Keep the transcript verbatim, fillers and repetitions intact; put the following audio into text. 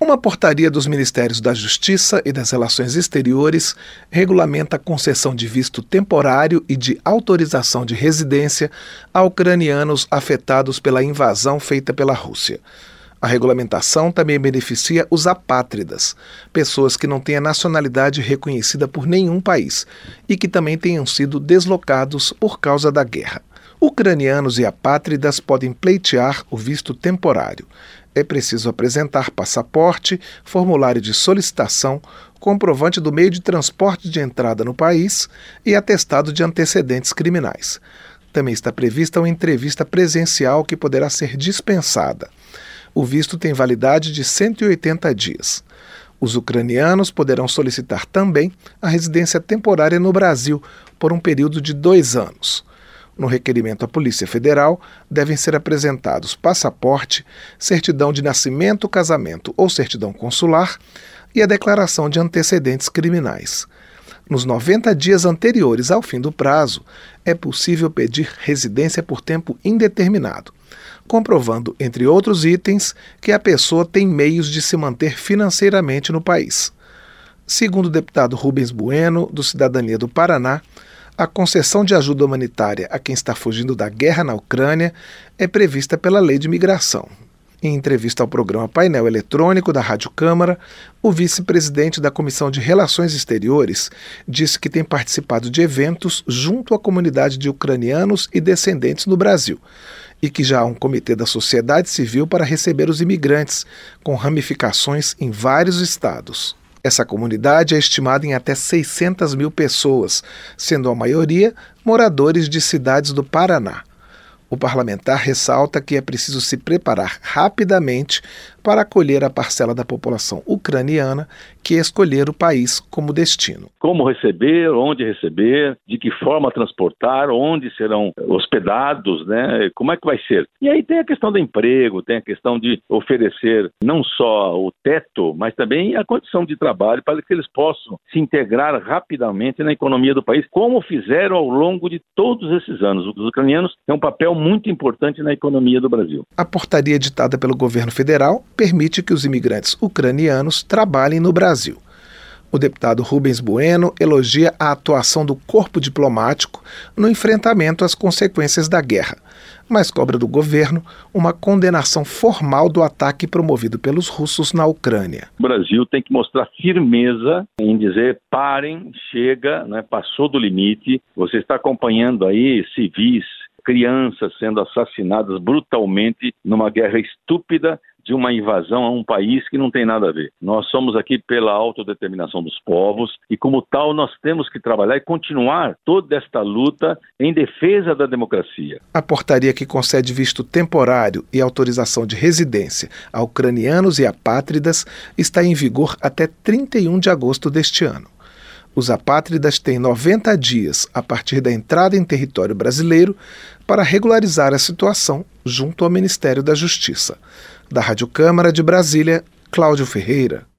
Uma portaria dos Ministérios da Justiça e das Relações Exteriores regulamenta a concessão de visto temporário e de autorização de residência a ucranianos afetados pela invasão feita pela Rússia. A regulamentação também beneficia os apátridas, pessoas que não têm a nacionalidade reconhecida por nenhum país e que também tenham sido deslocados por causa da guerra. Ucranianos e apátridas podem pleitear o visto temporário. É preciso apresentar passaporte, formulário de solicitação, comprovante do meio de transporte de entrada no país e atestado de antecedentes criminais. Também está prevista uma entrevista presencial que poderá ser dispensada. O visto tem validade de cento e oitenta dias. Os ucranianos poderão solicitar também a residência temporária no Brasil por um período de dois anos. No requerimento à Polícia Federal, devem ser apresentados passaporte, certidão de nascimento, casamento ou certidão consular e a declaração de antecedentes criminais. Nos noventa dias anteriores ao fim do prazo, é possível pedir residência por tempo indeterminado, comprovando, entre outros itens, que a pessoa tem meios de se manter financeiramente no país. Segundo o deputado Rubens Bueno, do Cidadania do Paraná, a concessão de ajuda humanitária a quem está fugindo da guerra na Ucrânia é prevista pela Lei de Migração. Em entrevista ao programa Painel Eletrônico da Rádio Câmara, o vice-presidente da Comissão de Relações Exteriores disse que tem participado de eventos junto à comunidade de ucranianos e descendentes no Brasil e que já há um comitê da sociedade civil para receber os imigrantes, com ramificações em vários estados. Essa comunidade é estimada em até seiscentas mil pessoas, sendo a maioria moradores de cidades do Paraná. O parlamentar ressalta que é preciso se preparar rapidamente para acolher a parcela da população ucraniana que escolher o país como destino. Como receber, onde receber, de que forma transportar, onde serão hospedados, né? Como é que vai ser? E aí tem a questão do emprego, tem a questão de oferecer não só o teto, mas também a condição de trabalho para que eles possam se integrar rapidamente na economia do país, como fizeram ao longo de todos esses anos. Os ucranianos têm um papel muito importante na economia do Brasil. A portaria editada pelo governo federal permite que os imigrantes ucranianos trabalhem no Brasil. O deputado Rubens Bueno elogia a atuação do corpo diplomático no enfrentamento às consequências da guerra, mas cobra do governo uma condenação formal do ataque promovido pelos russos na Ucrânia. O Brasil tem que mostrar firmeza em dizer: parem, chega, né, passou do limite, você está acompanhando aí civis, crianças sendo assassinadas brutalmente numa guerra estúpida de uma invasão a um país que não tem nada a ver. Nós somos aqui pela autodeterminação dos povos e, como tal, nós temos que trabalhar e continuar toda esta luta em defesa da democracia. A portaria que concede visto temporário e autorização de residência a ucranianos e apátridas está em vigor até trinta e um de agosto deste ano. Os apátridas têm noventa dias a partir da entrada em território brasileiro para regularizar a situação junto ao Ministério da Justiça. Da Rádio Câmara de Brasília, Cláudio Ferreira.